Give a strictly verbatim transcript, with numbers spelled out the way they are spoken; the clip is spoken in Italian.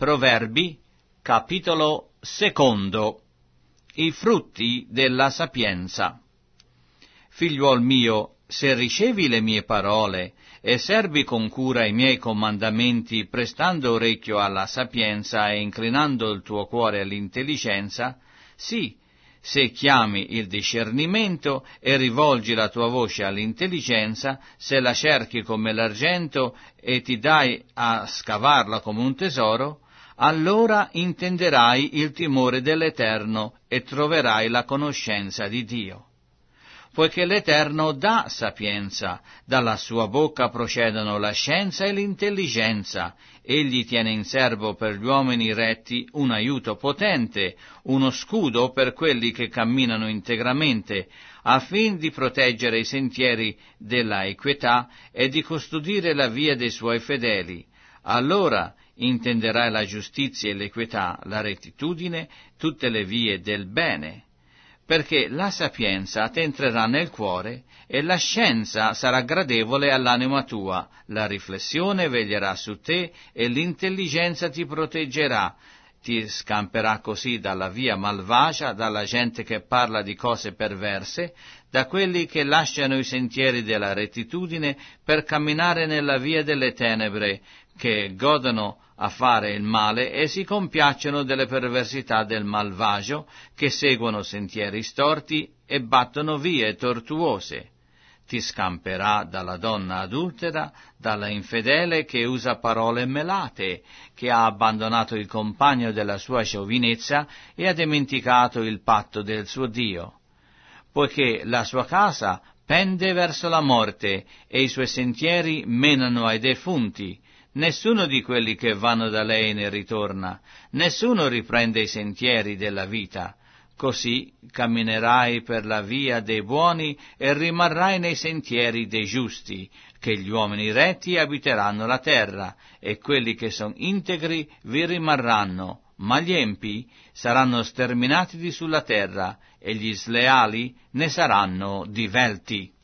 Proverbi, capitolo secondo. I frutti della sapienza. Figliuol mio, se ricevi le mie parole e servi con cura i miei comandamenti, prestando orecchio alla sapienza e inclinando il tuo cuore all'intelligenza, sì, se chiami il discernimento e rivolgi la tua voce all'intelligenza, se la cerchi come l'argento e ti dai a scavarla come un tesoro, allora intenderai il timore dell'Eterno e troverai la conoscenza di Dio. Poiché l'Eterno dà sapienza, dalla sua bocca procedono la scienza e l'intelligenza. Egli tiene in serbo per gli uomini retti un aiuto potente, uno scudo per quelli che camminano integramente, affin di proteggere i sentieri della equità e di custodire la via dei suoi fedeli. Allora intenderai la giustizia e l'equità, la rettitudine, tutte le vie del bene. Perché la sapienza t'entrerà nel cuore e la scienza sarà gradevole all'anima tua, la riflessione veglierà su te e l'intelligenza ti proteggerà, ti scamperà così dalla via malvagia, dalla gente che parla di cose perverse, da quelli che lasciano i sentieri della rettitudine per camminare nella via delle tenebre, che godono a fare il male e si compiacciono delle perversità del malvagio, che seguono sentieri storti e battono vie tortuose. Ti scamperà dalla donna adultera, dalla infedele che usa parole melate, che ha abbandonato il compagno della sua giovinezza e ha dimenticato il patto del suo Dio. Poiché la sua casa pende verso la morte e i suoi sentieri menano ai defunti, nessuno di quelli che vanno da lei ne ritorna, nessuno riprende i sentieri della vita. Così camminerai per la via dei buoni e rimarrai nei sentieri dei giusti, che gli uomini retti abiteranno la terra, e quelli che sono integri vi rimarranno, ma gli empi saranno sterminati di sulla terra, e gli sleali ne saranno divelti.